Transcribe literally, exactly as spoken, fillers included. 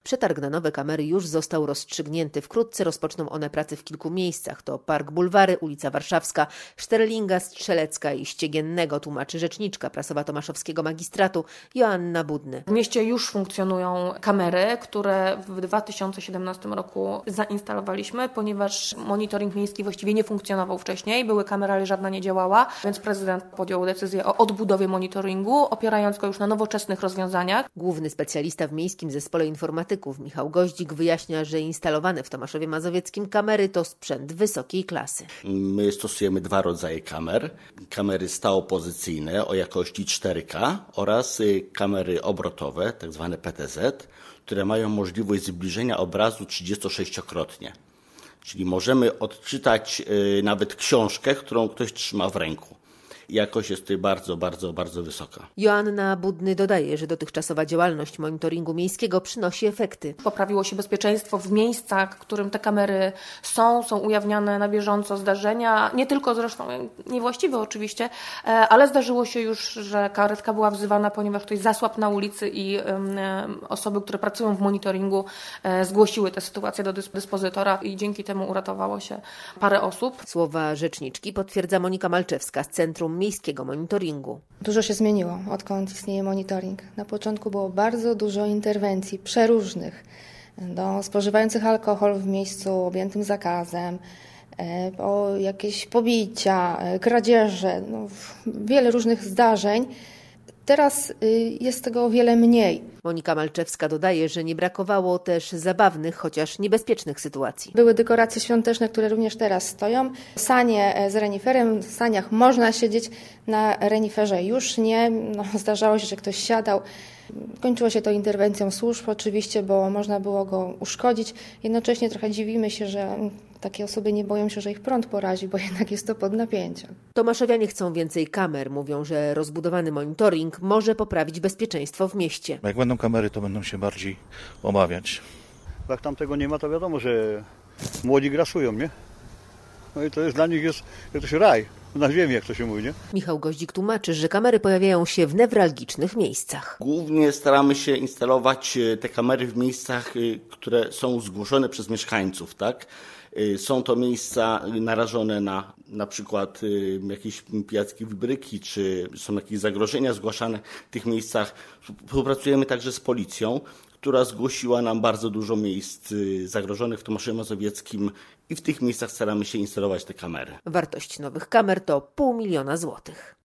Przetarg na nowe kamery już został rozstrzygnięty. Wkrótce rozpoczną one pracę w kilku miejscach. To Park Bulwary, ulica Warszawska, Szterlinga, Strzelecka i Ściegiennego, tłumaczy rzeczniczka prasowa Tomaszowskiego Magistratu Joanna Budny. W mieście już funkcjonują kamery, które w dwa tysiące siedemnastym roku zainstalowaliśmy, ponieważ monitoring miejski właściwie nie funkcjonował wcześniej. Były kamery, ale żadna nie działała, więc prezydent podjął decyzję o odbudowie monitoringu, opierając go już na nowoczesnych rozwiązaniach. Główny specjalista w Miejskim Zespole Informatyków Michał Goździk wyjaśnia, że instalowane w Tomaszowie Mazowieckim kamery to sprzęt wysokiej klasy. My stosujemy dwa rodzaje kamer. Kamery stałopozycyjne o jakości cztery K oraz kamery obrotowe, tak zwane P T Z, które mają możliwość zbliżenia obrazu trzydziestosześciokrotnie. Czyli możemy odczytać nawet książkę, którą ktoś trzyma w ręku. Jakość jest tutaj bardzo, bardzo, bardzo wysoka. Joanna Budny dodaje, że dotychczasowa działalność monitoringu miejskiego przynosi efekty. Poprawiło się bezpieczeństwo w miejscach, w którym te kamery są, są ujawniane na bieżąco zdarzenia, nie tylko zresztą niewłaściwe oczywiście, ale zdarzyło się już, że karetka była wzywana, ponieważ ktoś zasłabł na ulicy i osoby, które pracują w monitoringu, zgłosiły tę sytuację do dyspozytora i dzięki temu uratowało się parę osób. Słowa rzeczniczki potwierdza Monika Malczewska z Centrum Miejskiego Monitoringu. Dużo się zmieniło, odkąd istnieje monitoring. Na początku było bardzo dużo interwencji przeróżnych do spożywających alkohol w miejscu objętym zakazem, o jakieś pobicia, kradzieże, no, wiele różnych zdarzeń. Teraz jest tego o wiele mniej. Monika Malczewska dodaje, że nie brakowało też zabawnych, chociaż niebezpiecznych sytuacji. Były dekoracje świąteczne, które również teraz stoją. Sanie z reniferem, w saniach można siedzieć, na reniferze już nie. No, zdarzało się, że ktoś siadał. Kończyło się to interwencją służb oczywiście, bo można było go uszkodzić. Jednocześnie trochę dziwimy się, że takie osoby nie boją się, że ich prąd porazi, bo jednak jest to pod napięciem. Tomaszowianie chcą więcej kamer. Mówią, że rozbudowany monitoring może poprawić bezpieczeństwo w mieście. Jak będą kamery, to będą się bardziej obawiać. Jak tam tego nie ma, to wiadomo, że młodzi grasują, nie? No i to jest dla nich jest jakiś raj na ziemi, jak to się mówi, nie? Michał Goździk tłumaczy, że kamery pojawiają się w newralgicznych miejscach. Głównie staramy się instalować te kamery w miejscach, które są zgłoszone przez mieszkańców, tak? Są to miejsca narażone na na przykład jakieś pijackie wybryki, czy są jakieś zagrożenia zgłaszane w tych miejscach. Współpracujemy także z policją, która zgłosiła nam bardzo dużo miejsc zagrożonych w Tomaszowie Mazowieckim i w tych miejscach staramy się instalować te kamery. Wartość nowych kamer to pół miliona złotych.